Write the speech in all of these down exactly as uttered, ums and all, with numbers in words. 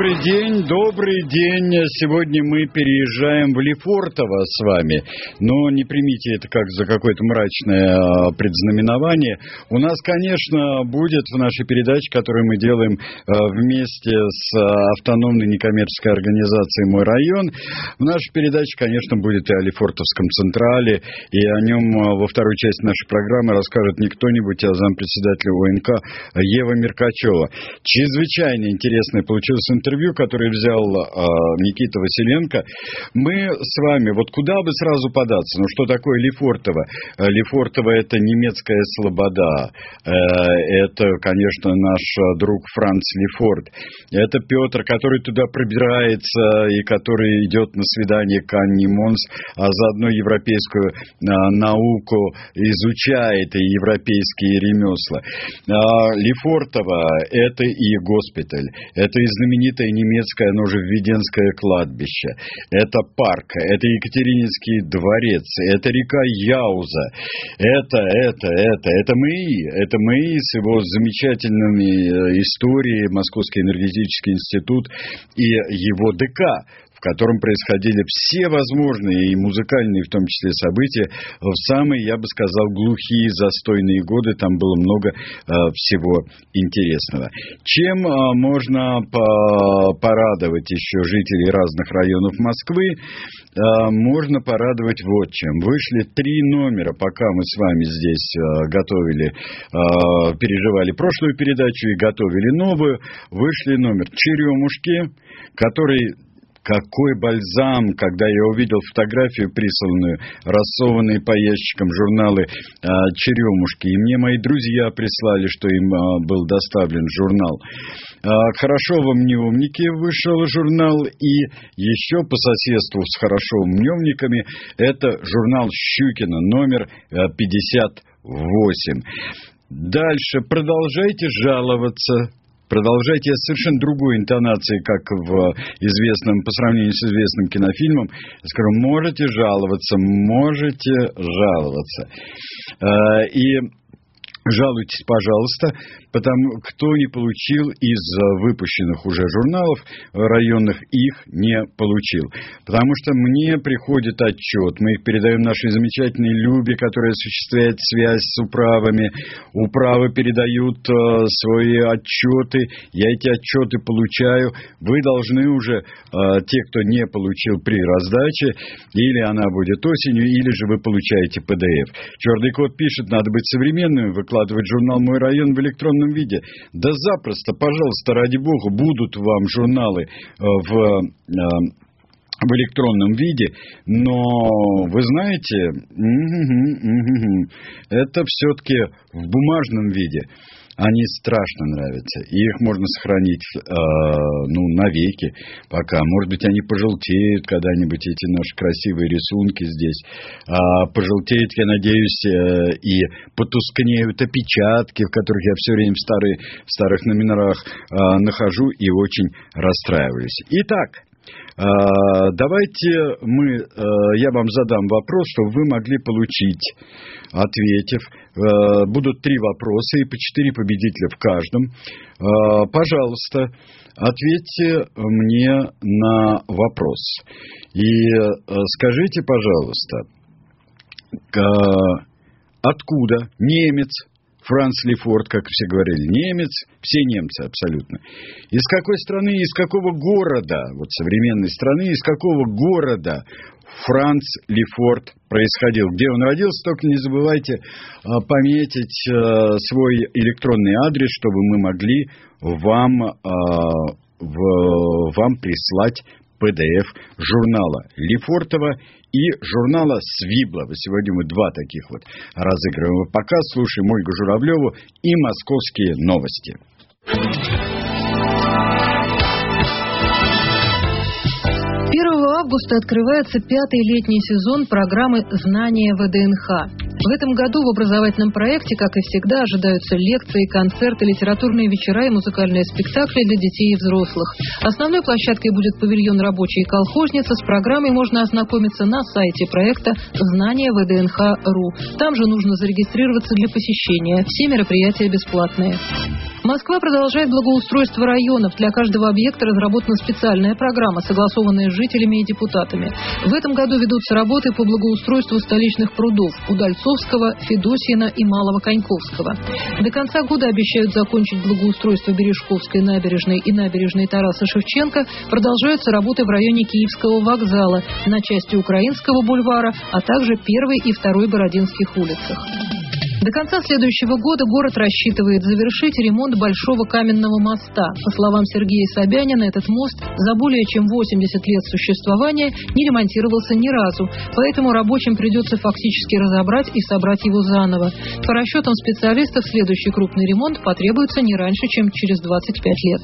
Добрый день, добрый день. Сегодня мы переезжаем в Лефортово с вами. Но не примите это как за какое-то мрачное предзнаменование. У нас, конечно, будет в нашей передаче, которую мы делаем вместе с автономной некоммерческой организацией «Мой район», в нашей передаче, конечно, будет и о Лефортовском Централе, и о нем во второй части нашей программы расскажет не кто-нибудь, а зампредседателя ОНК Ева Меркачева. Чрезвычайно интересное получилось интервью, которое взял э, Никита Василенко. Мы с вами, вот куда бы сразу податься? Ну, что такое Лефортово? Лефортово – это немецкая слобода. Э, это, конечно, наш друг Франц Лефорт. Это Петр, который туда пробирается и который идет на свидание к Анне Монс, а заодно европейскую э, науку изучает и европейские ремесла. Э, Лефортово – это и госпиталь. Это и знаменитое немецкое, оно же Введенское кладбище. Это парк, это Екатерининский дворец, это река Яуза. Это, это, это, это МЭИ. Это МЭИ с его замечательными историей, Московский энергетический институт и его ДК, в котором происходили все возможные и музыкальные, в том числе, события в самые, я бы сказал, глухие, застойные годы. Там было много э, всего интересного. Чем э, можно по- порадовать еще жителей разных районов Москвы? Э, можно порадовать вот чем. Вышли три номера, пока мы с вами здесь э, готовили, э, переживали прошлую передачу и готовили новую. Вышли номер «Черемушки», который... Какой бальзам, когда я увидел фотографию, присланную, рассованные по ящикам журналы э, «Черемушки». И мне мои друзья прислали, что им э, был доставлен журнал. Э, «Хорошо мне умники» вышел журнал. И еще по соседству с «Хорошо умневниками» это журнал Щукина, номер э, пятьдесят восемь. Дальше. Продолжайте жаловаться. Продолжайте с совершенно другой интонацией, как в известном, по сравнению с известным кинофильмом. Я скажу, можете жаловаться, можете жаловаться. И жалуйтесь, пожалуйста, потому кто не получил из выпущенных уже журналов районных, их не получил. Потому что мне приходит отчет, мы их передаем нашей замечательной Любе, которая осуществляет связь с управами. Управы передают э, свои отчеты, я эти отчеты получаю. Вы должны уже, э, те, кто не получил при раздаче, или она будет осенью, или же вы получаете пэ дэ эф. Черный кот пишет, надо быть современным, выкладывать журнал «Мой район» в электронном виде. Да запросто, пожалуйста, ради бога, будут вам журналы в, в электронном виде, но вы знаете, это все-таки в бумажном виде. Они страшно нравятся, и их можно сохранить э, ну, навеки пока. Может быть, они пожелтеют когда-нибудь, эти наши красивые рисунки здесь. А пожелтеют, я надеюсь, э, и потускнеют опечатки, в которых я все время в, старые, в старых номерах э, нахожу и очень расстраиваюсь. Итак, давайте мы, я вам задам вопрос, чтобы вы могли получить, ответив. Будут три вопроса и по четыре победителя в каждом. Пожалуйста, ответьте мне на вопрос. И скажите, пожалуйста, откуда немец Франц Лефорт, как все говорили, немец, все немцы абсолютно. Из какой страны, из какого города, вот современной страны, из какого города Франц Лефорт происходил? Где он родился, только не забывайте а, пометить а, свой электронный адрес, чтобы мы могли вам, а, в, вам прислать пэ дэ эф журнала Лефортово и журнала Свиблова. Сегодня мы два таких вот разыгрываем. Пока слушаем Ольгу Журавлеву и московские новости. первого августа открывается пятый летний сезон программы «Знания вэ дэ эн ха». В этом году в образовательном проекте, как и всегда, ожидаются лекции, концерты, литературные вечера и музыкальные спектакли для детей и взрослых. Основной площадкой будет павильон «Рабочий и колхозница». С программой можно ознакомиться на сайте проекта знания вэ дэ эн ха точка ру. Там же нужно зарегистрироваться для посещения. Все мероприятия бесплатные. Москва продолжает благоустройство районов. Для каждого объекта разработана специальная программа, согласованная с жителями и депутатами. В этом году ведутся работы по благоустройству столичных прудов Удальцовского, Федосьина и Малого Коньковского. До конца года обещают закончить благоустройство Бережковской набережной и набережной Тараса Шевченко. Продолжаются работы в районе Киевского вокзала, на части Украинского бульвара, а также первой и второй Бородинских улицах. До конца следующего года город рассчитывает завершить ремонт Большого каменного моста. По словам Сергея Собянина, этот мост за более чем восемьдесят лет существования не ремонтировался ни разу, поэтому рабочим придется фактически разобрать и собрать его заново. По расчетам специалистов, следующий крупный ремонт потребуется не раньше, чем через двадцать пять лет.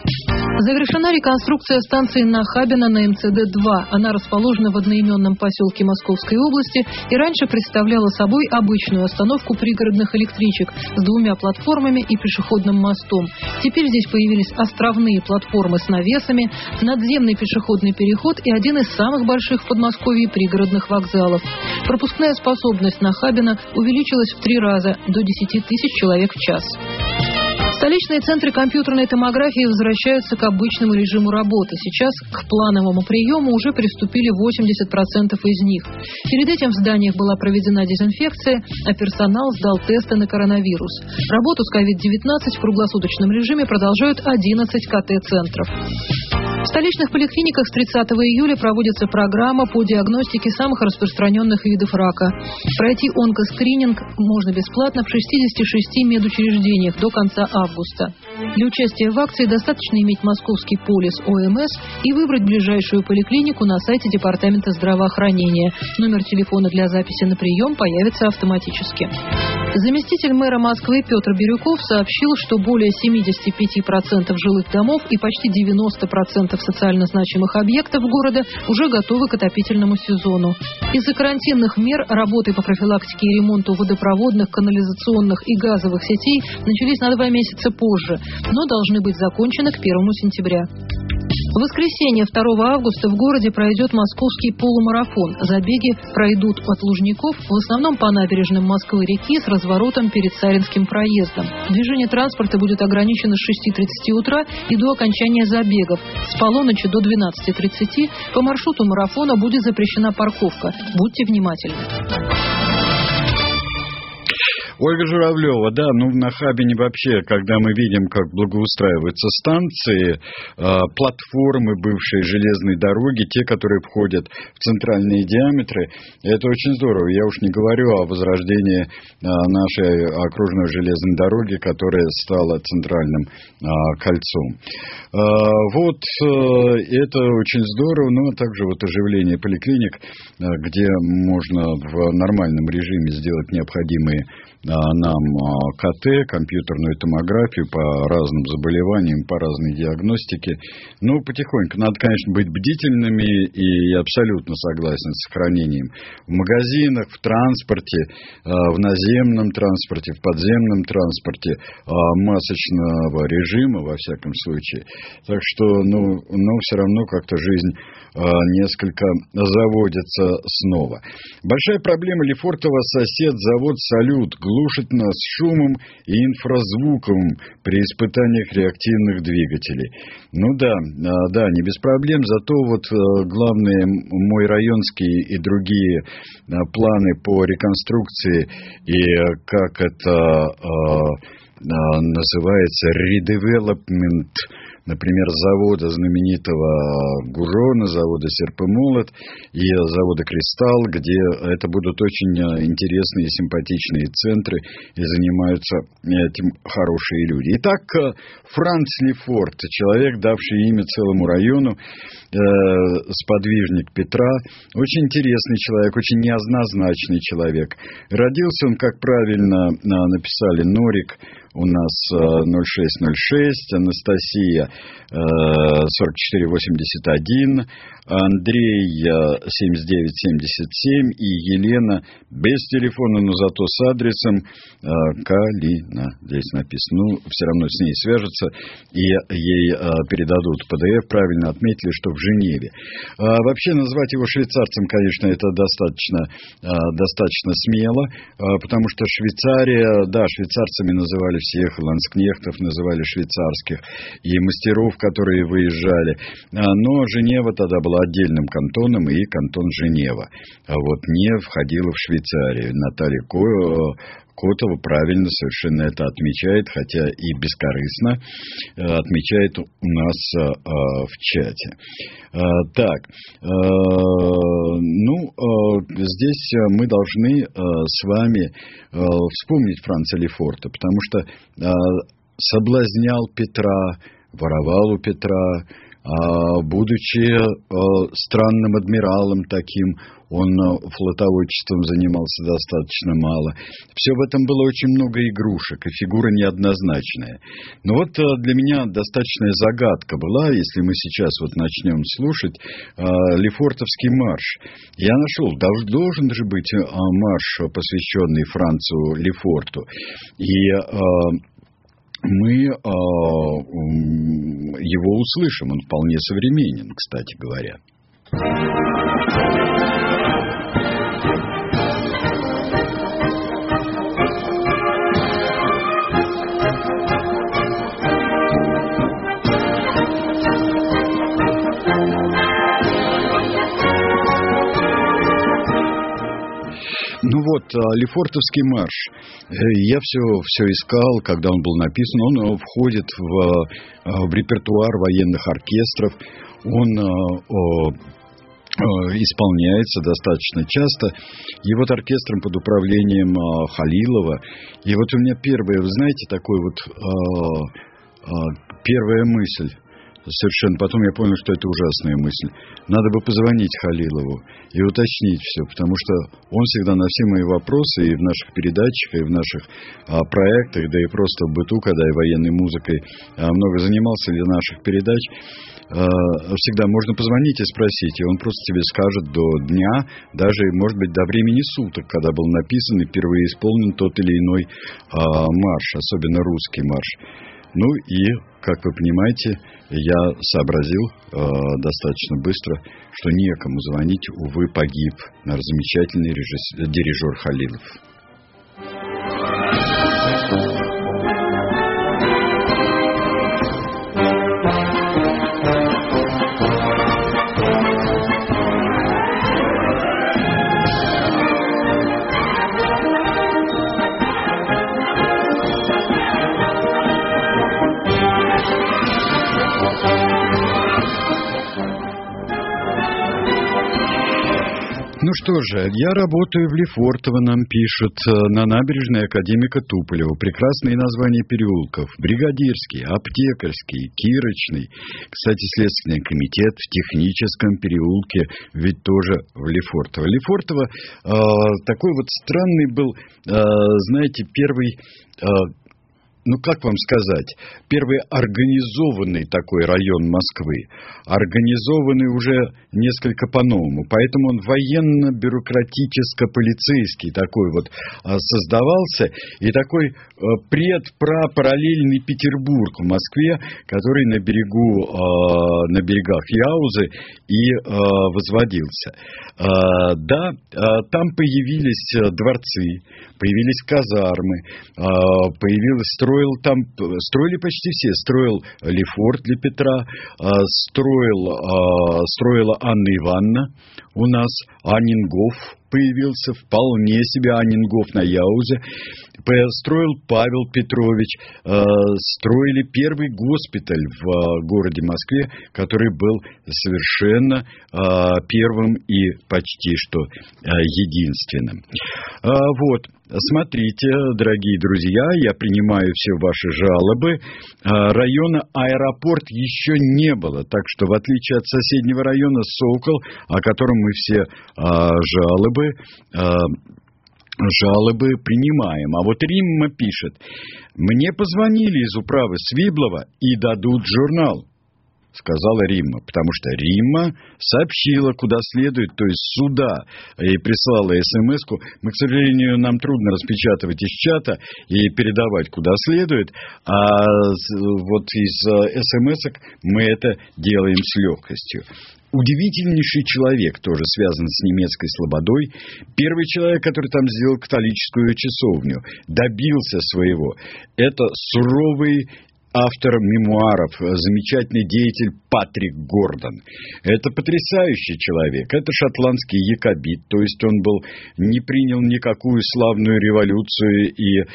Завершена реконструкция станции Нахабино на эм цэ дэ два. Она расположена в одноименном поселке Московской области и раньше представляла собой обычную остановку пригородных электричек с двумя платформами и пешеходным мостом. Теперь здесь появились островные платформы с навесами, надземный пешеходный переход и один из самых больших в Подмосковье пригородных вокзалов. Пропускная способность Нахабино увеличилась в три раза, до десяти тысяч человек в час. Столичные центры компьютерной томографии возвращаются к обычному режиму работы. Сейчас к плановому приему уже приступили восемьдесят процентов из них. Перед этим в зданиях была проведена дезинфекция, а персонал сдал тесты на коронавирус. Работу с ковид девятнадцать в круглосуточном режиме продолжают одиннадцать ка тэ-центров. В столичных поликлиниках с тридцатого июля проводится программа по диагностике самых распространенных видов рака. Пройти онкоскрининг можно бесплатно в шестидесяти шести медучреждениях до конца августа. Для участия в акции достаточно иметь московский полис о эм эс и выбрать ближайшую поликлинику на сайте Департамента здравоохранения. Номер телефона для записи на прием появится автоматически. Заместитель мэра Москвы Петр Бирюков сообщил, что более семьдесят пять процентов жилых домов и почти девяносто процентов социально значимых объектов города уже готовы к отопительному сезону. Из-за карантинных мер работы по профилактике и ремонту водопроводных, канализационных и газовых сетей начались на два месяца позже, но должны быть закончены к первому сентября. В воскресенье второго августа в городе пройдет московский полумарафон. Забеги пройдут от Лужников, в основном по набережным Москвы-реки с разворотом перед Саринским проездом. Движение транспорта будет ограничено с шести тридцати утра и до окончания забегов. С полуночи до двенадцати тридцати по маршруту марафона будет запрещена парковка. Будьте внимательны. Ольга Журавлева, да, ну в Нахабине вообще, когда мы видим, как благоустраиваются станции, э, платформы бывшей железной дороги, те, которые входят в центральные диаметры, это очень здорово. Я уж не говорю о возрождении э, нашей окружной железной дороги, которая стала центральным э, кольцом. Э, вот э, это очень здорово, но также вот оживление поликлиник, э, где можно в нормальном режиме сделать необходимые нам ка тэ, компьютерную томографию по разным заболеваниям, по разной диагностике. Ну, потихоньку. Надо, конечно, быть бдительными, и я абсолютно согласен с сохранением в магазинах, в транспорте, в наземном транспорте, в подземном транспорте масочного режима, во всяком случае. Так что, ну, но все равно как-то жизнь несколько заводится снова. Большая проблема Лефортово сосед завод «Салют» глушит нас шумом и инфразвуком при испытаниях реактивных двигателей. Ну да, да, не без проблем, зато вот главные мой районские и другие планы по реконструкции и как это называется, редевелопмент, например, завода знаменитого Гурона, завода «Серп и молот» и завода «Кристалл», где это будут очень интересные и симпатичные центры, и занимаются этим хорошие люди. Итак, Франц Лефорт, человек, давший имя целому району, э, сподвижник Петра, очень интересный человек, очень неоднозначный человек. Родился он, как правильно написали Норик, у нас ноль шесть ноль шесть, Анастасия сорок четыре восемьдесят один, Андрей семьдесят девять семьдесят семь и Елена без телефона, но зато с адресом Калина. Здесь написано. Ну, все равно с ней свяжутся и ей передадут пэ дэ эф. Правильно отметили, что в Женеве. Вообще назвать его швейцарцем, конечно, это достаточно, достаточно смело, потому что Швейцария, да, швейцарцами называли всех, ланскнехтов называли швейцарских, и мастеров, которые выезжали. Но Женева тогда была отдельным кантоном, и кантон Женева. А вот не входила в Швейцарию. Наталья Котова правильно совершенно это отмечает, хотя и бескорыстно отмечает у нас в чате. Так, ну, здесь мы должны с вами вспомнить Франца Лефорта, потому что соблазнял Петра, воровал у Петра, будучи странным адмиралом таким, он флотоводчеством занимался достаточно мало. Все в этом было очень много игрушек, и фигура неоднозначная. Но вот для меня достаточная загадка была, если мы сейчас вот начнем слушать Лефортовский марш. Я нашел, должен же быть марш, посвященный Францу Лефорту. И мы э, его услышим. Он вполне современен, кстати говоря. Ну вот, Лефортовский марш. Я все, все искал, когда он был написан. Он входит в, в репертуар военных оркестров. Он о, о, исполняется достаточно часто. И вот оркестром под управлением Халилова. И вот у меня первая, вы знаете, такой вот о, о, первая мысль. Совершенно. Потом я понял, что это ужасная мысль. Надо бы позвонить Халилову и уточнить все, потому что он всегда на все мои вопросы и в наших передачах, и в наших а, проектах, да и просто в быту, когда я военной музыкой а, много занимался для наших передач, а, всегда можно позвонить и спросить, и он просто тебе скажет до дня, даже, может быть, до времени суток, когда был написан и впервые исполнен тот или иной а, марш, особенно русский марш. Ну и, как вы понимаете, я сообразил э, достаточно быстро, что некому звонить, увы, погиб наш замечательный режиссер, дирижер Халилов. Ну что же, я работаю в Лефортово, нам пишут, на набережной академика Туполева. Прекрасные названия переулков. Бригадирский, Аптекарский, Кирочный. Кстати, Следственный комитет в Техническом переулке ведь тоже в Лефортово. Лефортово э, такой вот странный был, э, знаете, первый... Э, Ну, как вам сказать, первый организованный такой район Москвы, организованный уже несколько по-новому, поэтому он военно-бюрократическо-полицейский такой вот создавался, и такой предпараллельный Петербург в Москве, который на берегу, на берегах Яузы и возводился. Да, там появились дворцы, появились казармы, появилась строил там, строили почти все. Строил Лефорт для Петра, строил, строила Анна Ивановна у нас, Аннингоф появился, вполне себе Аннингоф на Яузе. Строил Павел Петрович, строили первый госпиталь в городе Москве, который был совершенно первым и почти что единственным. Вот. Смотрите, дорогие друзья, я принимаю все ваши жалобы. Района аэропорт еще не было, так что в отличие от соседнего района Сокол, о котором мы все жалобы жалобы принимаем. А вот Римма пишет: «Мне позвонили из управы Свиблова и дадут журнал», сказала Римма, потому что Римма сообщила, куда следует, то есть сюда, и прислала смс-ку. Мы, к сожалению, нам трудно распечатывать из чата и передавать куда следует, а вот из смс-ок мы это делаем с легкостью. Удивительнейший человек, тоже связан с немецкой слободой. Первый человек, который там сделал католическую часовню, добился своего. Это суровый автор мемуаров, замечательный деятель Патрик Гордон. Это потрясающий человек. Это шотландский якобит, то есть он был, не принял никакую славную революцию и э,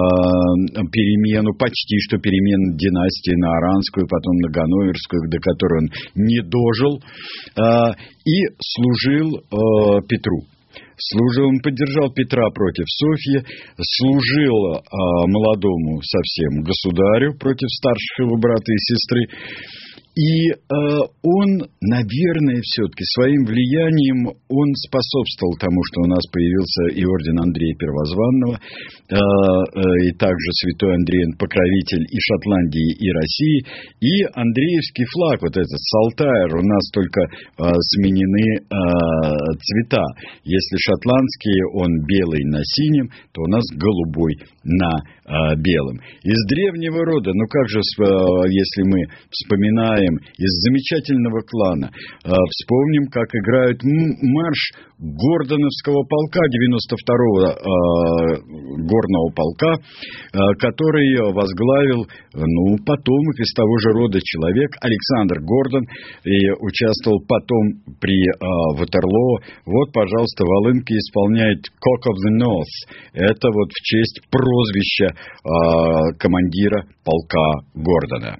перемену, почти что перемену династии на Оранскую, потом на Ганноверскую, до которой он не дожил, э, и служил э, Петру. Служил, он поддержал Петра против Софьи, служил э, молодому совсем государю против старших его брата и сестры. И э, он, наверное, все-таки своим влиянием он способствовал тому, что у нас появился и орден Андрея Первозванного, э, э, и также святой Андрей, покровитель и Шотландии, и России, и Андреевский флаг, вот этот Салтайр, у нас только э, сменены э, цвета. Если шотландский, он белый на синем, то у нас голубой на э, белом. Из древнего рода, ну как же, э, если мы вспоминаем из замечательного клана. Вспомним, как играют марш Гордоновского полка, девяносто второго э, горного полка, э, который возглавил, ну, потомок из того же рода человек, Александр Гордон, и участвовал потом при э, Ватерлоо. Вот, пожалуйста, волынка исполняет Cock of the North. Это вот в честь прозвища э, командира полка Гордона.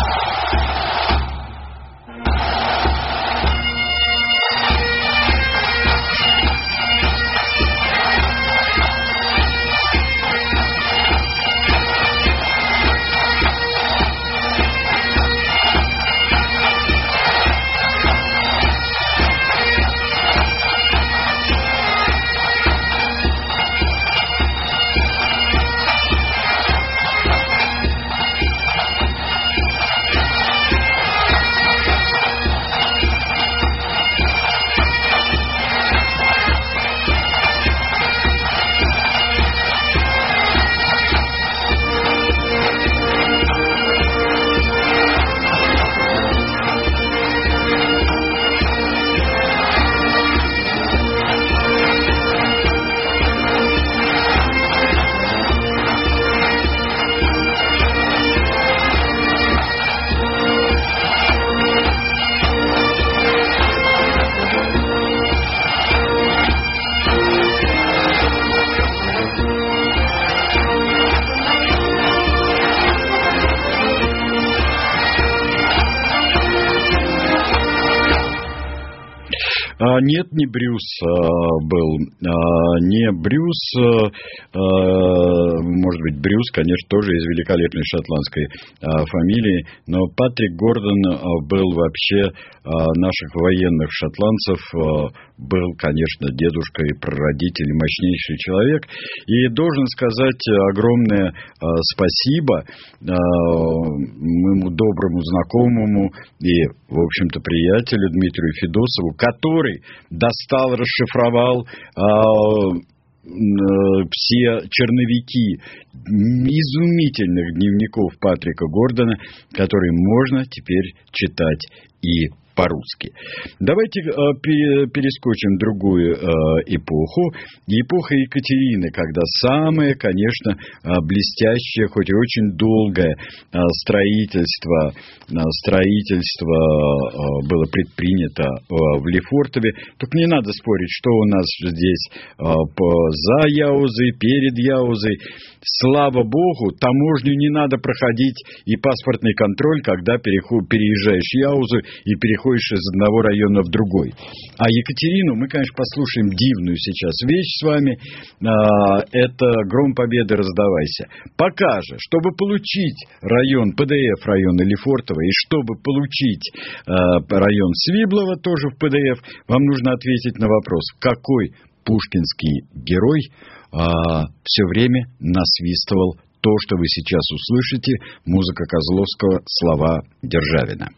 Нет, не Брюс был, не Брюс, может быть, Брюс, конечно, тоже из великолепной шотландской фамилии, но Патрик Гордон был вообще наших военных шотландцев, был, конечно, дедушка и прародитель, мощнейший человек, и должен сказать огромное спасибо моему доброму знакомому и, в общем-то, приятелю Дмитрию Федосову, который достал, расшифровал э, э, все черновики изумительных дневников Патрика Гордона, которые можно теперь читать и по-русски. Давайте э, перескочим в другую э, эпоху. Эпоха Екатерины, когда самое, конечно, э, блестящее, хоть и очень долгое э, строительство, э, строительство э, было предпринято э, в Лефортове. Только не надо спорить, что у нас здесь э, по, за Яузой, перед Яузой. Слава Богу, таможню не надо проходить и паспортный контроль, когда переезжаешь Яузу и переходишь из одного района в другой. А Екатерину мы, конечно, послушаем дивную сейчас вещь с вами. Это «Гром Победы, раздавайся». Пока же, чтобы получить район ПДФ района Лефортово и чтобы получить район Свиблова тоже в ПДФ, вам нужно ответить на вопрос, какой пушкинский герой, все время насвистывал то, что вы сейчас услышите, музыка Козловского, слова Державина.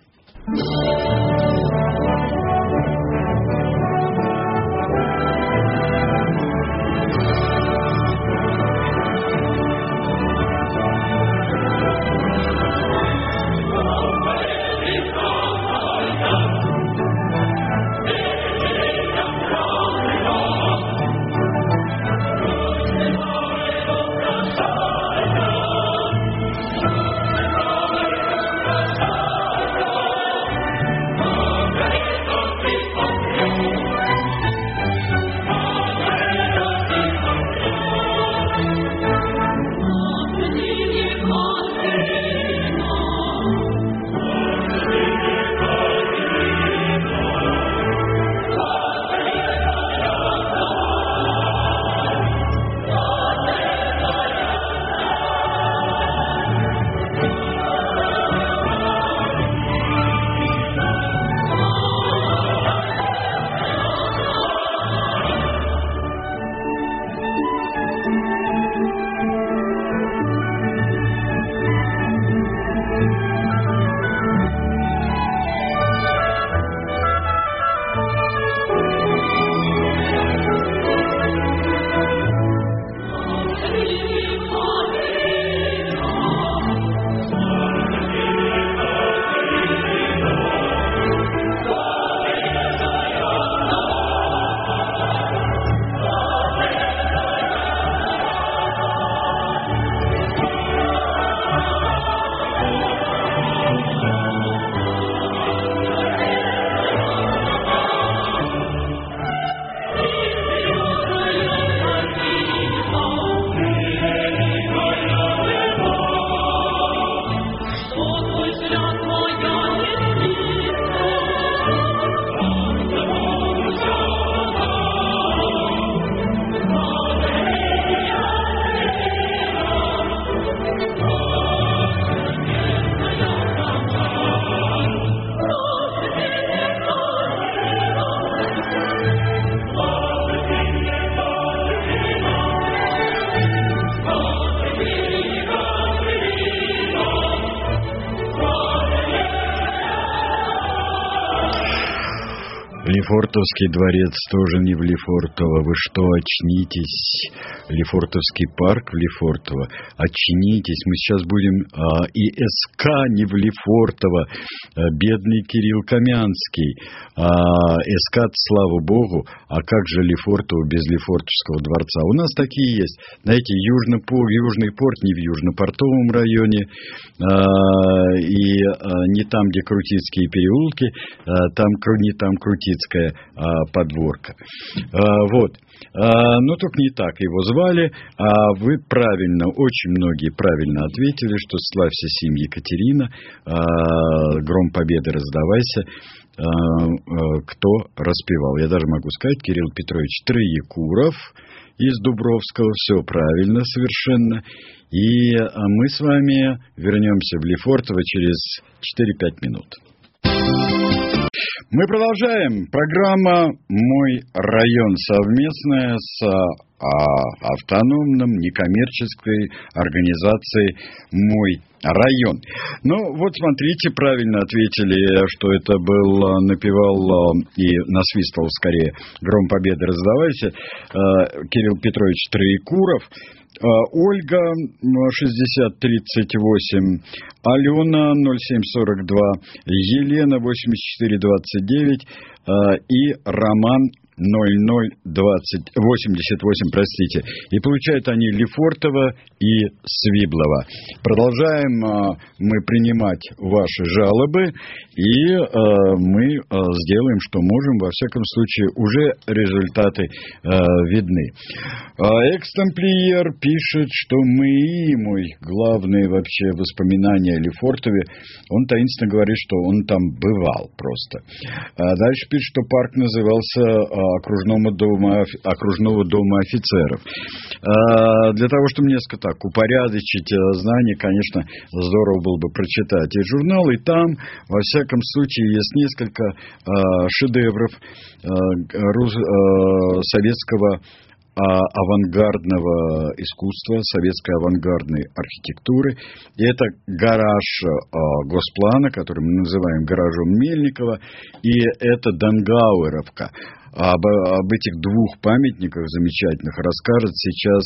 Лефортовский дворец тоже не в Лефортово. Вы что, очнитесь? Лефортовский парк в Лефортово. Очнитесь. Мы сейчас будем... А, и СК не в Лефортово. А, бедный Кирилл Камянский. А, СК, слава богу. А как же Лефортово без Лефортовского дворца? У нас такие есть. Знаете, Южно, Южный порт не в Южно-Портовом районе. А, и а, не там, где Крутицкие переулки. А, там, не там Крутицкая а, подворка. А, вот. А, но только не так его звали. А вы правильно, очень многие правильно ответили, что славься сим Екатерина, а, гром победы раздавайся. А, а, кто распевал? Я даже могу сказать, Кирилл Петрович Троекуров из Дубровского. Все правильно совершенно. И мы с вами вернемся в Лефортово через четыре-пять минут. Мы продолжаем. Программа «Мой район» совместная с а, автономным некоммерческой организацией «Мой район». Ну, вот смотрите, правильно ответили, что это был, напевал и насвистывал скорее «Гром победы раздавайся» Кирилл Петрович Троекуров. Ольга шестьдесят тридцать восемь, Алена ноль семь сорок два, Елена восемьдесят четыре двадцать девять и Роман ноль ноль двадцать восемьдесят восемь, простите. И получают они Лефортово и Свиблово. Продолжаем а, мы принимать ваши жалобы, и а, мы а, сделаем, что можем. Во всяком случае, уже результаты а, видны. А, Экстамплиер пишет, что мы, мой главное вообще воспоминание о Лефортове, он таинственно говорит, что он там бывал просто. А дальше пишет, что парк назывался... А, окружному дома, окружного дома офицеров. Для того, чтобы несколько так упорядочить знания, конечно, здорово было бы прочитать и журнал, и там, во всяком случае, есть несколько шедевров советского авангардного искусства, советской авангардной архитектуры. И это гараж Госплана, который мы называем гаражом Мельникова, и это Дангауэровка. Об, об этих двух памятниках замечательных расскажет сейчас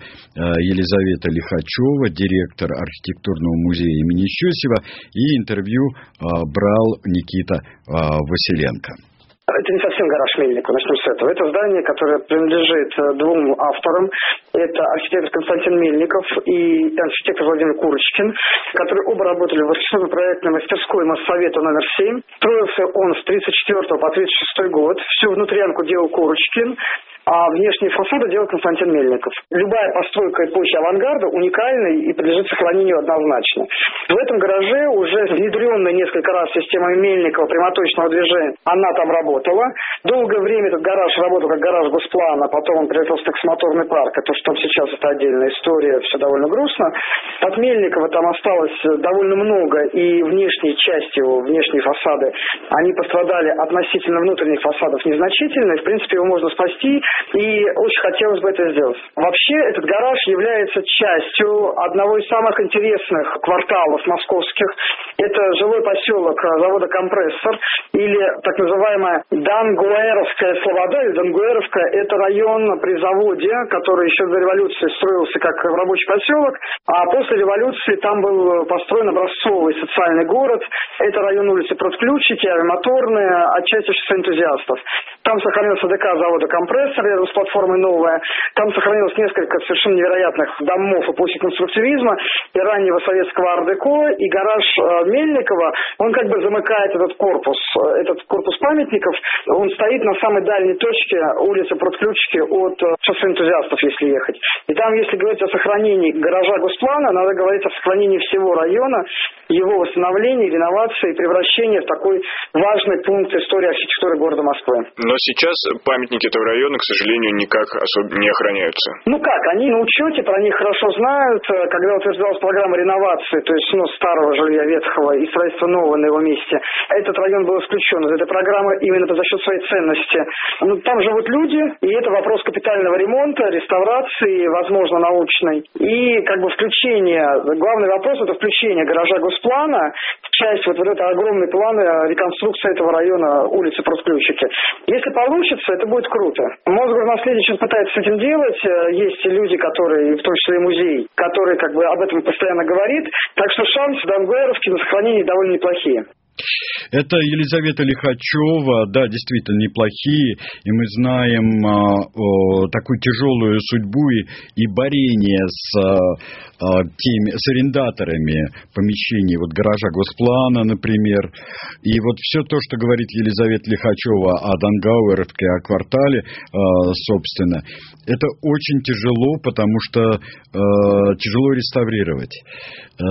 Елизавета Лихачева, директор архитектурного музея имени Щусева, и интервью брал Никита Василенко. Это не совсем гараж Мельникова, начнем с этого. Это здание, которое принадлежит двум авторам. Это архитектор Константин Мельников и архитектор Владимир Курочкин, которые оба работали в архитектурно-проектной мастерской Моссовета номер семь. Строился он с тридцать четвёртого по тридцать шестой год. Всю внутрянку делал Курочкин, а внешние фасады делал Константин Мельников. Любая постройка эпохи авангарда уникальна и подлежит сохранению однозначно. В этом гараже уже внедренная несколько раз система Мельникова прямоточного движения, она там работала. Долгое время этот гараж работал как гараж Госплана, потом он превратился в таксомоторный парк. Это что там сейчас, это отдельная история, все довольно грустно. От Мельникова там осталось довольно много, и внешние части, внешние фасады, они пострадали относительно внутренних фасадов незначительно, и в принципе его можно спасти. И очень хотелось бы это сделать. Вообще, этот гараж является частью одного из самых интересных кварталов московских. Это жилой поселок завода «Компрессор», или так называемая Дангуэровская слобода, или Дангуэровка. Это район при заводе, который еще до революции строился как рабочий поселок, а после революции там был построен образцовый социальный город. Это район улицы Продключики, авиамоторные, отчасти шоссе энтузиастов. Там сохранился ДК завода «Компрессор», рядом с платформой «Новая». Там сохранилось несколько совершенно невероятных домов эпохи конструктивизма и раннего советского ар-деко. И гараж Мельникова, он как бы замыкает этот корпус. Этот корпус памятников, он стоит на самой дальней точке улицы Продключики от шоссе энтузиастов, если ехать. И там, если говорить о сохранении гаража Госплана, надо говорить о сохранении всего района, его восстановлении, реновации и превращении в такой важный пункт истории архитектуры города Москвы. Но сейчас памятники этого района, к сожалению, никак особо не охраняются. Ну как, они на учете, про них хорошо знают. Когда утверждалась программа реновации, то есть снос старого жилья ветхого и строительство нового на его месте, этот район был исключен из этой программы именно за счет своей ценности. Ну, там живут люди, и это вопрос капитального ремонта, реставрации, возможно, научной. И как бы включение, главный вопрос — это включение гаража Госплана в часть вот, вот этой огромной планы реконструкции этого района улицы Продключики. Если получится, это будет круто. Мосгорнаследие сейчас пытается с этим делать. Есть люди, которые, в том числе и музей, который как бы об этом постоянно говорит. Так что шансы Дангуэровки на сохранение довольно неплохие. Это Елизавета Лихачева, да, действительно неплохие, и мы знаем а, о, такую тяжелую судьбу и, и борение с, а, теми, с арендаторами помещений, вот гаража Госплана, например, и вот все то, что говорит Елизавета Лихачева о Дангауэровке, о квартале, а, собственно, это очень тяжело, потому что а, тяжело реставрировать. А,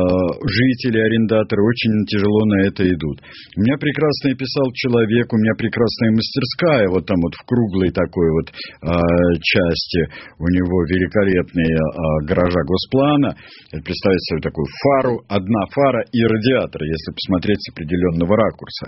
жители, арендаторы очень тяжело на это идут. У меня прекрасно писал человек, у меня прекрасная мастерская, вот там вот в круглой такой вот а, части у него великолепные а, гаража Госплана. Это представляете себе такую фару, одна фара и радиатор, если посмотреть с определенного ракурса.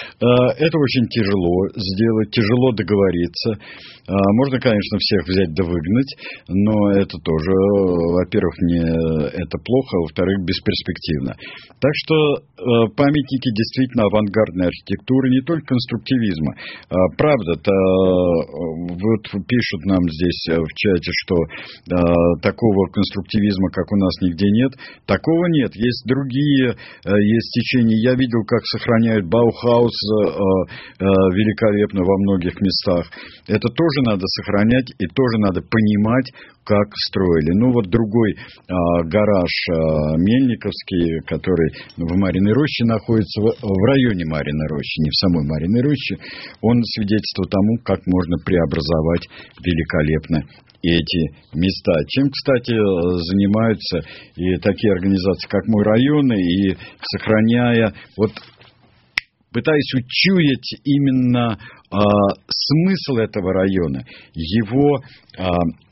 А, это очень тяжело сделать, тяжело договориться. А, можно, конечно, всех взять да выгнать, но это тоже, во-первых, не это плохо, а во-вторых, бесперспективно. Так что а, памятники действительно авангардной архитектуры, не только конструктивизма. Правда-то, вот пишут нам здесь в чате, что такого конструктивизма, как у нас, нигде нет. Такого нет. Есть другие, есть течения. Я видел, как сохраняют Баухаус великолепно во многих местах. Это тоже надо сохранять и тоже надо понимать, как строили. Ну, вот другой а, гараж а, Мельниковский, который в Марьиной роще находится, в, в районе Марьиной рощи, не в самой Марьиной роще, он свидетельствует тому, как можно преобразовать великолепно эти места. Чем, кстати, занимаются и такие организации, как «Мой район», и сохраняя... вот пытаясь учуять именно а, смысл этого района, его... А,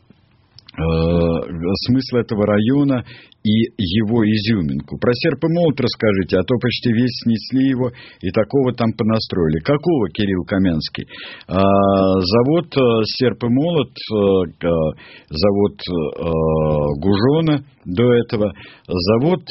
смысл этого района и его изюминку. Про серп и молот расскажите, а то почти весь снесли его и такого там понастроили. Какого, Кирилл Каменский? А, завод серп и молот, завод Гужона до этого, завод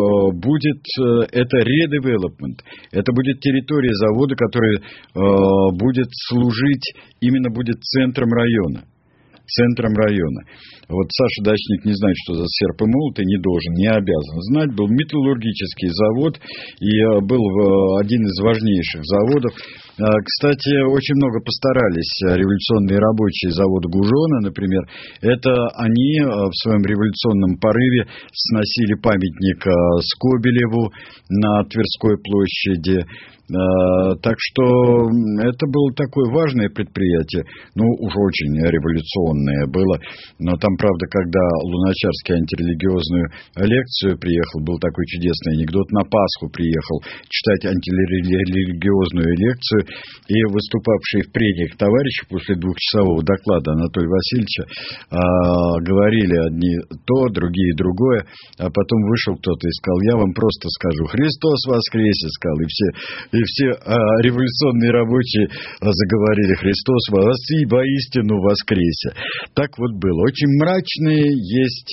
будет, это редевелопмент, это будет территория завода, которая будет служить, именно будет центром района. Центром района. Вот Саша Дачник не знает, что за серп и молот, и не должен, не обязан знать. Был металлургический завод и был один из важнейших заводов. Кстати, очень много постарались революционные рабочие завода Гужона, например. Это они в своем революционном порыве сносили памятник Скобелеву на Тверской площади. Так что это было такое важное предприятие, ну, уж очень революционное было. Но там, правда, когда Луначарский антирелигиозную лекцию приехал, был такой чудесный анекдот, на Пасху приехал читать антирелигиозную лекцию, и выступавшие в прениях товарищи после двухчасового доклада Анатолия Васильевича а, говорили одни то, другие другое, а потом вышел кто-то и сказал: я вам просто скажу, Христос воскресе, сказал, и все... И все а, революционные рабочие а, заговорили: Христос воистину воскресе. Так вот было. Очень мрачное есть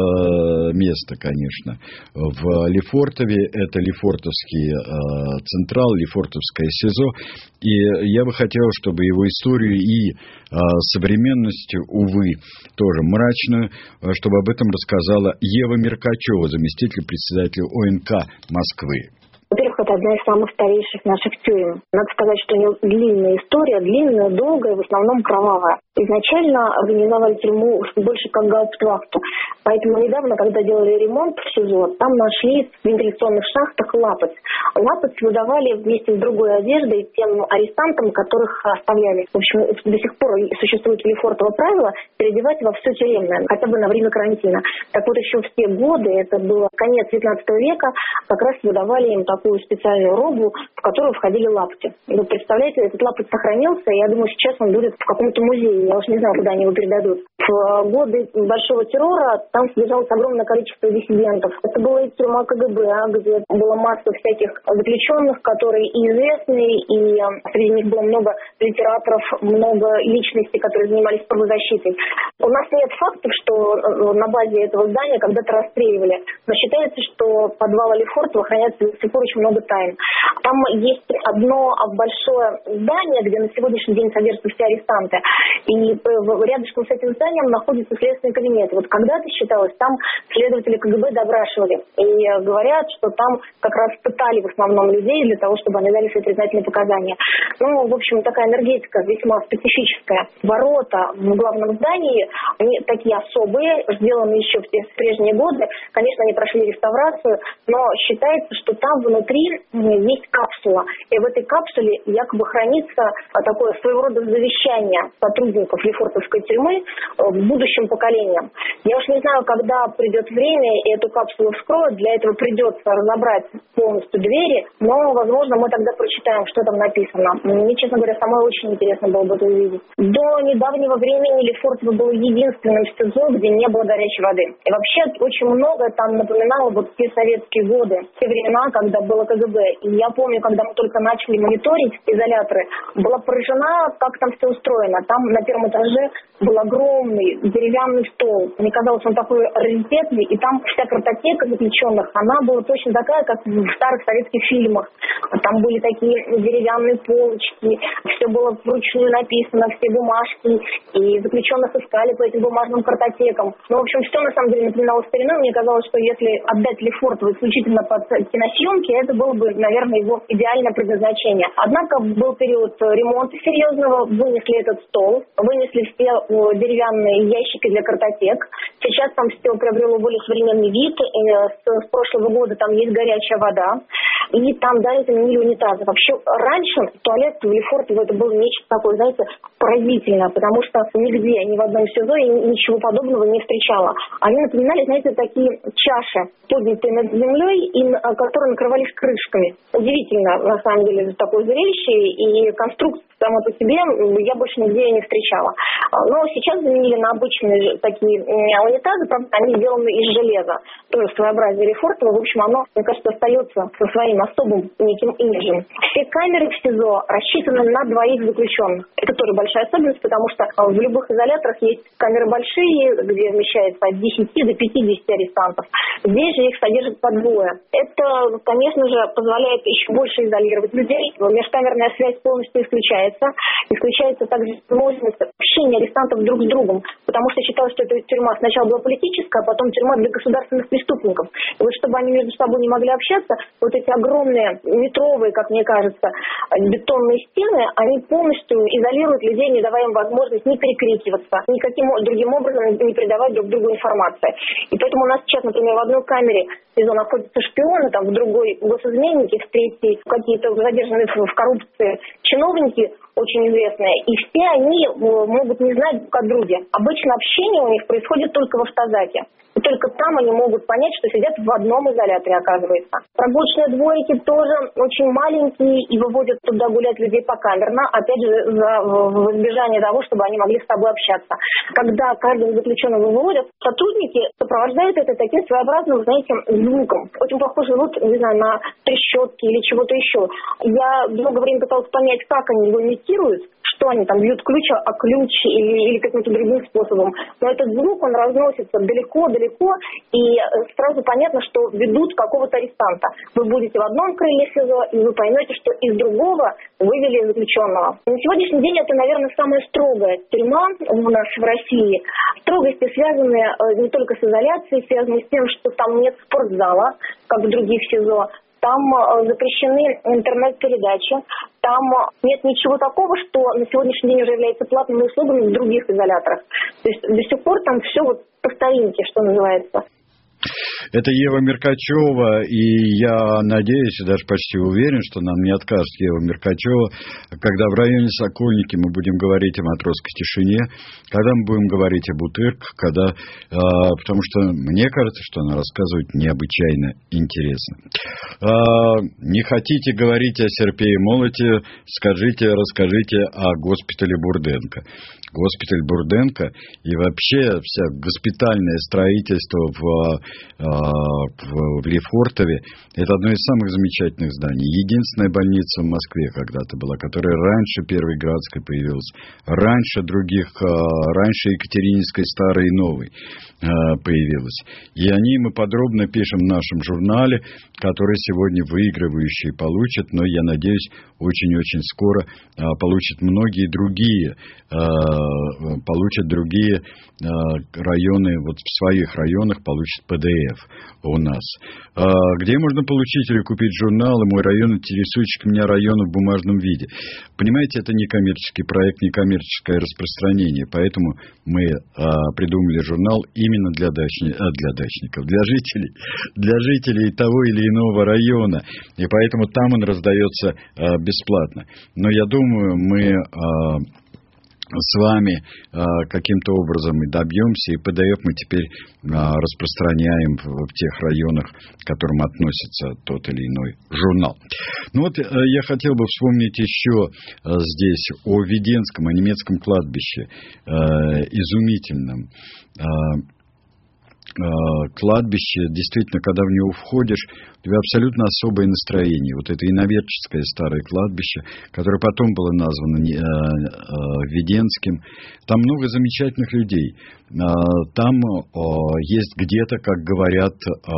а, место, конечно, в Лефортове. Это Лефортовский а, Централ, Лефортовское СИЗО. И я бы хотел, чтобы его историю и а, современностью, увы, тоже мрачную, а, чтобы об этом рассказала Ева Меркачева, заместитель председателя ОНК Москвы. Во-первых, это одна из самых старейших наших тюрем. Надо сказать, что у нее длинная история, длинная, долгая, в основном кровавая. Изначально организовали тюрьму больше как гауптвахту. Поэтому недавно, когда делали ремонт в СИЗО, там нашли в вентиляционных шахтах лапоть. Лапоть выдавали вместе с другой одеждой тем арестантам, которых оставляли. В общем, до сих пор существует Лефортово правило переодевать во все тюремное, хотя бы на время карантина. Так вот, еще в те годы, это было конец девятнадцатого века, как раз выдавали им такую специальную робу, в которую входили лапти. Вы представляете, этот лапоть сохранился, и я думаю, сейчас он будет в каком-то музее. Я уж не знаю, куда они его передадут. В годы большого террора там содержалось огромное количество диссидентов. Это была и тюрьма КГБ, где была масса всяких заключенных, которые и известные, и среди них было много литераторов, много личностей, которые занимались правозащитой. У нас нет фактов, что на базе этого здания когда-то расстреливали, но считается, что подвал Лефортово хранятся до сих пор очень много тайн. Там есть одно большое здание, где на сегодняшний день содержатся все арестанты, и рядышком с этим зданием находится следственный кабинет. Вот когда-то считалось, там следователи КГБ допрашивали, и говорят, что там как раз пытали в основном людей для того, чтобы они дали свои признательные показания. Ну, в общем, такая энергетика весьма специфическая. Ворота в главном здании, они такие особые, сделаны еще в те прежние годы. Конечно, они прошли реставрацию, но считается, что там внутри есть капсула. И в этой капсуле якобы хранится такое своего рода завещание сотрудников Лефортовской тюрьмы будущим поколениям. Я уж не знаю, когда придет время и эту капсулу вскроют. Для этого придется разобрать полностью двери, но, возможно, мы тогда прочитаем, что там написано. Мне, честно говоря, самой очень интересно было бы это увидеть. До недавнего времени Лефортово было единственным СИЗО, где не было горячей воды. И вообще очень много там напоминало вот те советские годы, те времена, когда было КГБ. И я помню, когда мы только начали мониторить изоляторы, была поражена, как там все устроено. Там на первом этаже был огромный деревянный стол. Мне казалось, он такой раритетный, и там вся картотека заключенных, она была точно такая, как в старых советских фильмах. Там были такие деревянные полочки, все было вручную написано, все бумажки, и заключенных искали по этим бумажным картотекам. Ну, в общем, все на самом деле напоминало старину. Мне казалось, что если отдать Лефортово исключительно под киносъемки, это было бы, наверное, его идеальное предназначение. Однако был период ремонта серьезного, вынесли этот стол, вынесли все деревянные ящики для картотек. Сейчас там все приобрело более современный вид, и с, с прошлого года там есть горячая вода. и там даже заменили унитазы. Вообще, раньше туалет в Лефортово это было нечто такое, знаете, поразительное, потому что нигде, ни в одном СИЗО я ничего подобного не встречала. Они напоминали, знаете, такие чаши, поднятые над землей, и которые накрывались крышками. Удивительно, на самом деле, такое зрелище, и конструкция сама по себе я больше нигде не встречала. Но сейчас заменили на обычные такие унитазы, правда, они сделаны из железа. Тоже своеобразие Лефортово. В общем, оно, мне кажется, остается со своим особым неким имиджем. Все камеры в СИЗО рассчитаны на двоих заключенных. Это тоже большая особенность, потому что в любых изоляторах есть камеры большие, где вмещается от десяти до пятидесяти арестантов. Здесь же их содержат по двое. Это, конечно же, позволяет еще больше изолировать людей. Межкамерная связь полностью исключается. Исключается также возможность общения арестантов друг с другом, потому что считалось, что эта тюрьма сначала была политическая, а потом тюрьма для государственных преступников. И вот чтобы они между собой не могли общаться, вот эти огромные метровые, как мне кажется, бетонные стены, они полностью изолируют людей, не давая им возможность не перекрикиваться, никаким другим образом не передавать друг другу информации. И поэтому у нас сейчас, например, в одной камере СИЗО находятся шпионы, там в другой госизменники, в третьей какие-то задержанные в коррупции чиновники, очень известные, и все они могут не знать друг о друге. Обычно общение у них происходит только в автозаке. И только там они могут понять, что сидят в одном изоляторе, оказывается. Прогулочные дворики тоже очень маленькие и выводят туда гулять людей покамерно, опять же, за, в избежание того, чтобы они могли с собой общаться. Когда каждого заключенного выводят, сотрудники сопровождают это таким своеобразным, знаете, звуком. Очень похоже, вот, не знаю, на трещотки или чего-то еще. Я много времени пыталась понять, как они его имитируют, что они там бьют ключ о ключ или, или каким-то другим способом. Но этот звук, он разносится далеко-далеко, и сразу понятно, что ведут какого-то арестанта. Вы будете в одном крыле СИЗО, и вы поймете, что из другого вывели заключенного. На сегодняшний день это, наверное, самая строгая тюрьма у нас в России. Строгости связаны не только с изоляцией, связаны с тем, что там нет спортзала, как в других СИЗО. Там запрещены интернет-передачи, там нет ничего такого, что на сегодняшний день уже является платными услугами в других изоляторах. То есть до сих пор там все вот по старинке, что называется. Это Ева Меркачева, и я надеюсь, и даже почти уверен, что нам не откажет Ева Меркачева, когда в районе Сокольники мы будем говорить о матросской тишине, когда мы будем говорить о бутырках, когда, э, потому что мне кажется, что она рассказывает необычайно интересно. Э, не хотите говорить о серпе и молоте, скажите, расскажите о госпитале Бурденко. Госпиталь Бурденко и вообще вся госпитальное строительство в, в, в Лефортове – это одно из самых замечательных зданий. Единственная больница в Москве когда-то была, которая раньше Первой Градской появилась, раньше других, раньше Екатерининской старой и новой появилась. И о ней мы подробно пишем в нашем журнале, который сегодня выигрывающий получит, но я надеюсь, очень-очень скоро получат многие другие получат другие э, районы, вот в своих районах получат пэ дэ эф у нас. Э, где можно получить или купить журналы «Мой район», интересующий меня районы в бумажном виде? Понимаете, это не коммерческий проект, не коммерческое распространение, поэтому мы э, придумали журнал именно для, дачни, э, для дачников, для жителей, для жителей того или иного района, и поэтому там он раздается э, бесплатно. Но я думаю, мы... Э, с вами э, каким-то образом и добьемся, и пэ дэ эф мы теперь э, распространяем в, в тех районах, к которым относится тот или иной журнал. Ну вот э, я хотел бы вспомнить еще э, здесь о Веденском, о немецком кладбище, э, изумительном. Э, кладбище, действительно, когда в него входишь, у тебя абсолютно особое настроение. Вот это иноверческое старое кладбище, которое потом было названо Веденским. Там много замечательных людей. Там есть где-то, как говорят,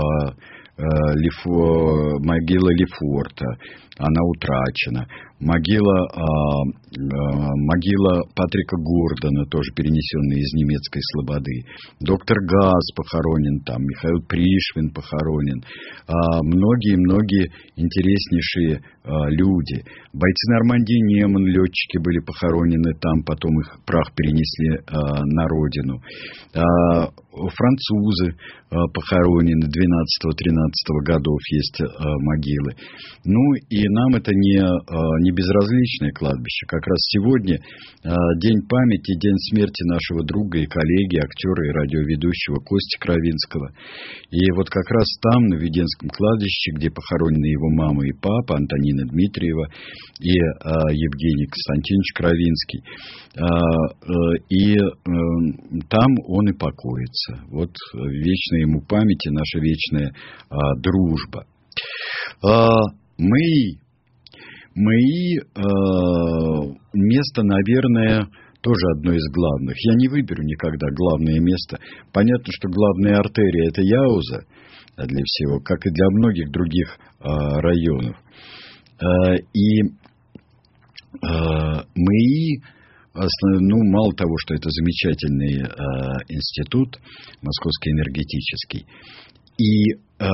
Лефо, могила Лефорта, она утрачена. Могила, э, э, могила Патрика Гордона, тоже перенесенная из немецкой слободы. Доктор Газ похоронен там, Михаил Пришвин похоронен. Э, многие-многие интереснейшие э, люди. Бойцы Нормандии Неман, летчики, были похоронены там, потом их прах перенесли э, на родину. Э, французы э, похоронены двенадцатого-тринадцатого семнадцатого годов есть э, могилы. Ну и нам это не, э, не безразличное кладбище. Как раз сегодня э, день памяти, день смерти нашего друга и коллеги, актера и радиоведущего Кости Кравинского. И вот как раз там, на Введенском кладбище, где похоронены его мама и папа, Антонина Дмитриева и э, Евгений Константинович Кравинский. Э, э, и э, там он и покоится. Вот вечная ему память и наша вечная э, дружба. Э, мы, мы э, место, наверное, тоже одно из главных. Я не выберу никогда главное место. Понятно, что главная артерия – это Яуза для всего, как и для многих других э, районов. Э, и э, МЭИ, ну, мало того, что это замечательный э, институт, Московский энергетический, и э,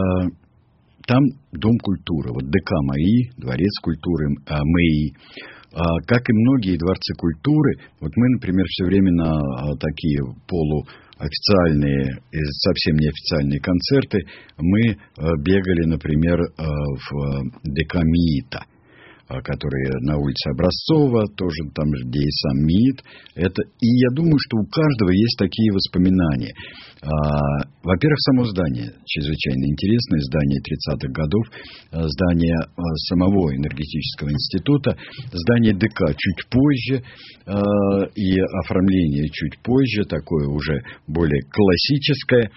там Дом культуры, вот ДК МАИ, Дворец культуры э, МЭИ, э, как и многие дворцы культуры. Вот мы, например, все время на э, такие полуофициальные и совсем неофициальные концерты мы э, бегали, например, э, в ДК МИИТа, которые на улице Образцова, тоже там, где и сам МИИТ. Это, и я думаю, что у каждого есть такие воспоминания. А, во-первых, само здание чрезвычайно интересное, здание тридцатых годов, здание а, самого энергетического института, здание ДК чуть позже, а, и оформление чуть позже, такое уже более классическое.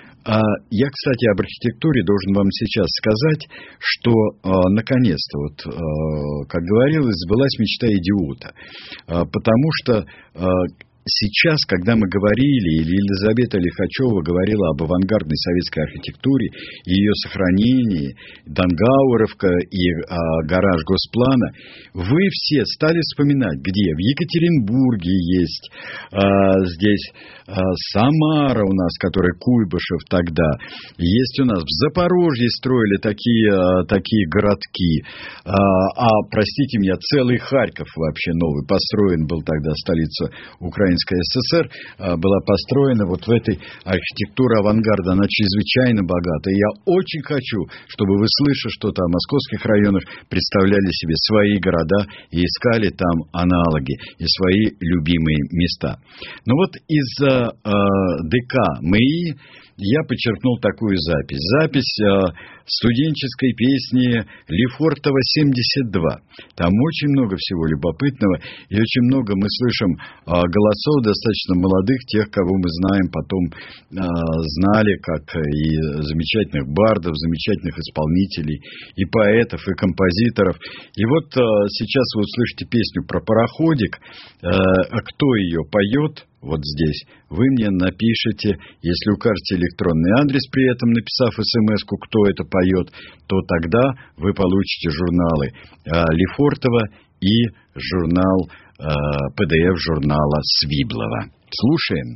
Я, кстати, об архитектуре должен вам сейчас сказать, что, наконец-то, вот, как говорилось, сбылась мечта идиота. Потому что сейчас, когда мы говорили, или Елизавета Лихачева говорила об авангардной советской архитектуре и ее сохранении, Дангауэровка и а, гараж Госплана, вы все стали вспоминать, где в Екатеринбурге есть, а, здесь а, Самара у нас, который Куйбышев тогда, есть у нас в Запорожье строили такие, а, такие городки, а, а, простите меня, целый Харьков вообще новый построен был тогда, столица Украины. СССР была построена вот в этой архитектуре авангарда. Она чрезвычайно богата. И я очень хочу, чтобы вы, слыша что-то о московских районах, представляли себе свои города и искали там аналоги и свои любимые места. Но вот из э, ДК МЭИ я подчеркнул такую запись. Запись э, студенческой песни Лефортова семьдесят два. Там очень много всего любопытного, и очень много мы слышим э, голосов достаточно молодых, тех, кого мы знаем, потом э, знали, как и замечательных бардов, замечательных исполнителей, и поэтов, и композиторов. И вот э, сейчас вы услышите песню про пароходик. Э, кто ее поет? Вот здесь. Вы мне напишите, если укажете электронный адрес, при этом написав смс-ку, кто это поет, то тогда вы получите журналы э, Лефортова и журнал, э, пэ дэ эф журнала Свиблова. Слушаем.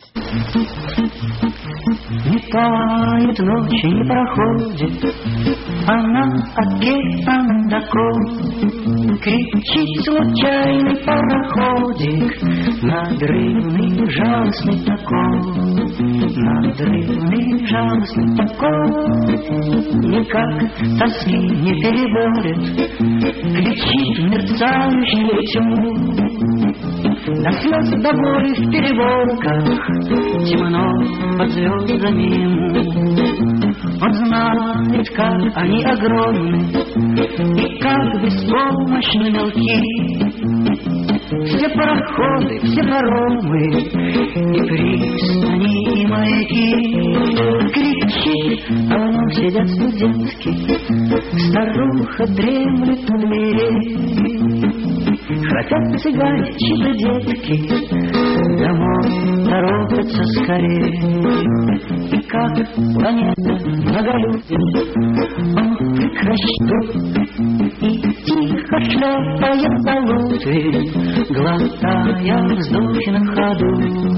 Не тает ночь, не проходит, а на океан такой кричит случайный пароходик, надрывный, жалостный такой, надрывный, жалостный такой, никак тоски не переборет, кричит в мерцающую тьму, до слез, до боли в переборках, темно под звездами ему. Он знает, как они огромны и как беспомощны мелки. Все пароходы, все паромы и пристани, и маяки. Кричит, а в нем сидят студентки, старуха дремлет у дверей. Хотят цыгане, чьи-то детки, домой торопятся скорее. И как планета многолюден, он прекращает и тихо шлепает салуты, глотая вздохи на ходу,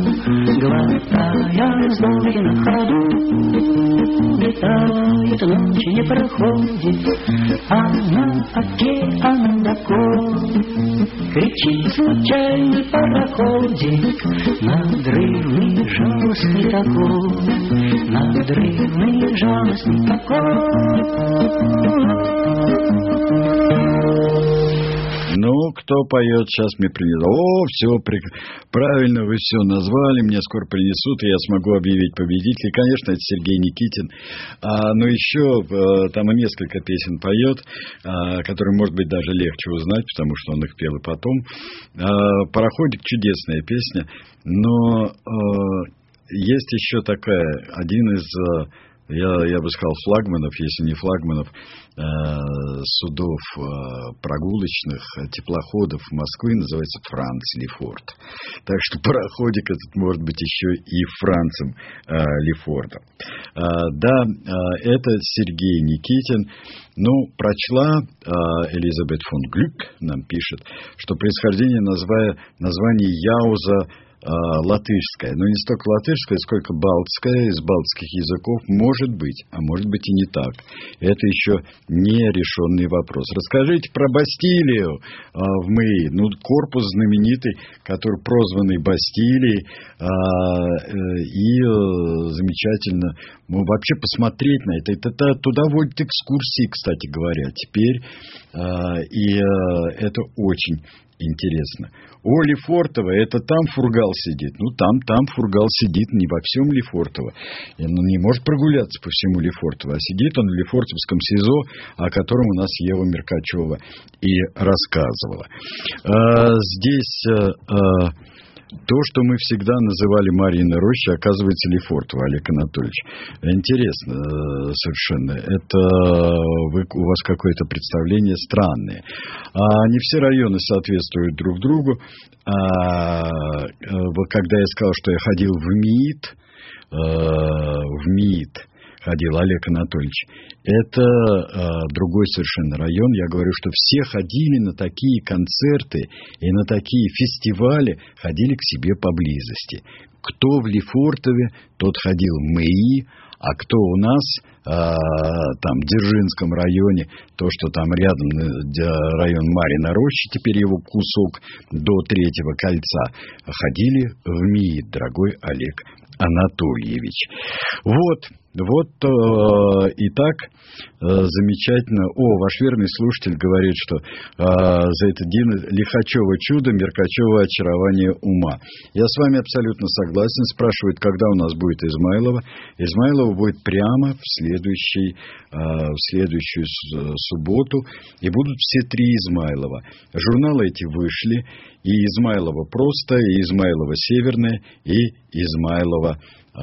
глотая вздохи на ходу. Летает ночь, не проходит, а на океан такой кричит случайный пароходик, надрывный, жалостный такой, надрывный жалостный такой. Ну, кто поет, сейчас мне принесут. О, все, прик... правильно, вы все назвали, мне скоро принесут, и я смогу объявить победителя. Конечно, это Сергей Никитин. А, но еще там и несколько песен поет, а, которые, может быть, даже легче узнать, потому что он их пел и потом. А, «Пароходик» — чудесная песня, но а, есть еще такая, один из... Я, я бы сказал, флагманов, если не флагманов, э, судов э, прогулочных, теплоходов Москвы, называется Франц Лефорт. Так что пароходик этот может быть еще и Францем э, Лефортом. Э, да, э, это Сергей Никитин. Ну, прочла э, Элизабет фон Глюк, нам пишет, что происхождение назвая, названия Яуза латышская, но не столько латышская, сколько балтская, из балтских языков, может быть, а может быть и не так. Это еще не решенный вопрос. Расскажите про Бастилию а, в Мэй. Ну, корпус знаменитый, который прозванный Бастилией, а, и а, замечательно, ну, вообще посмотреть на это. это, это туда водят экскурсии, кстати говоря, теперь, а, и а, это очень интересно. О, Лефортово, это там Фургал сидит. Ну, там, там Фургал сидит, не во всем Лефортово. Он не может прогуляться по всему Лефортово, а сидит он в Лефортовском СИЗО, о котором у нас Ева Меркачева и рассказывала. А, здесь... А, то, что мы всегда называли Марьиной Рощей, оказывается Лефортово, Олег Анатольевич. Интересно совершенно. Это вы, у вас какое-то представление странное. А не все районы соответствуют друг другу. А, когда я сказал, что я ходил в МИИТ, в МИИТ, ходил Олег Анатольевич. Это э, другой совершенно район. Я говорю, что все ходили на такие концерты и на такие фестивали, ходили к себе поблизости. Кто в Лефортове, тот ходил в МЭИ, а кто у нас, э, там, в Дзержинском районе, то, что там рядом э, район Марьиной Рощи, теперь его кусок до Третьего кольца, ходили в МИИТ, дорогой Олег Анатольевич. Вот. Вот э, и так э, замечательно. О, ваш верный слушатель говорит, что э, за этот день Лихачева чудо, Меркачева очарование ума. Я с вами абсолютно согласен. Спрашивают, когда у нас будет Измайлова. Измайлова будет прямо в, следующий, э, в следующую субботу. И будут все три Измайлова. Журналы эти вышли. И Измайлова просто, и Измайлова северная, и Измайлова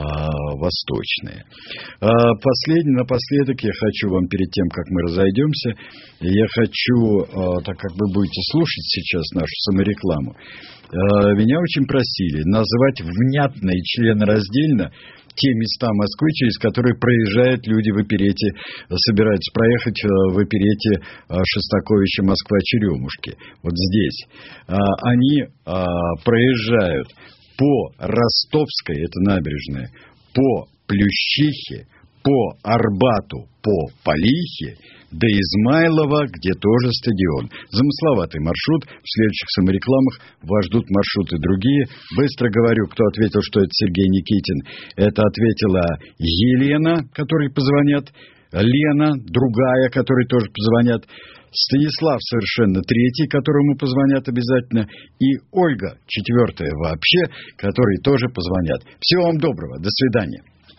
восточные. Последний, напоследок я хочу вам, перед тем, как мы разойдемся, я хочу, так как вы будете слушать сейчас нашу саморекламу, меня очень просили назвать внятно и членораздельно те места Москвы, через которые проезжают люди в оперете, собираются проехать в оперете Шостаковича «Москва-Черемушки». Вот здесь. Они проезжают по Ростовской, это набережная, по Плющихе, по Арбату, по Полихе, до Измайлова, где тоже стадион. Замысловатый маршрут. В следующих саморекламах вас ждут маршруты другие. Быстро говорю, кто ответил, что это Сергей Никитин. Это ответила Елена, которой позвонят. Лена, другая, которой тоже позвонят. Станислав совершенно третий, которому позвонят обязательно. И Ольга, четвертая вообще, которой тоже позвонят. Всего вам доброго. До свидания.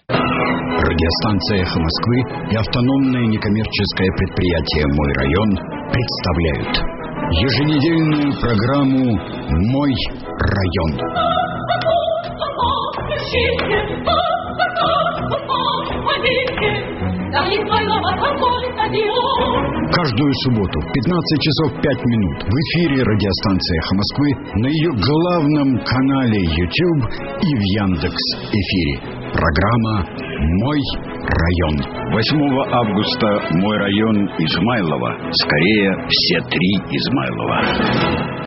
Радиостанция «Эхо Москвы» и автономное некоммерческое предприятие «Мой район» представляют еженедельную программу «Мой район». Каждую субботу в пятнадцать часов пять минут в эфире радиостанции «Эхо Москвы», на ее главном канале YouTube и в Яндекс.Эфире. Программа «Мой район». восьмого августа «Мой район» Измайлова. Скорее, все три Измайлова.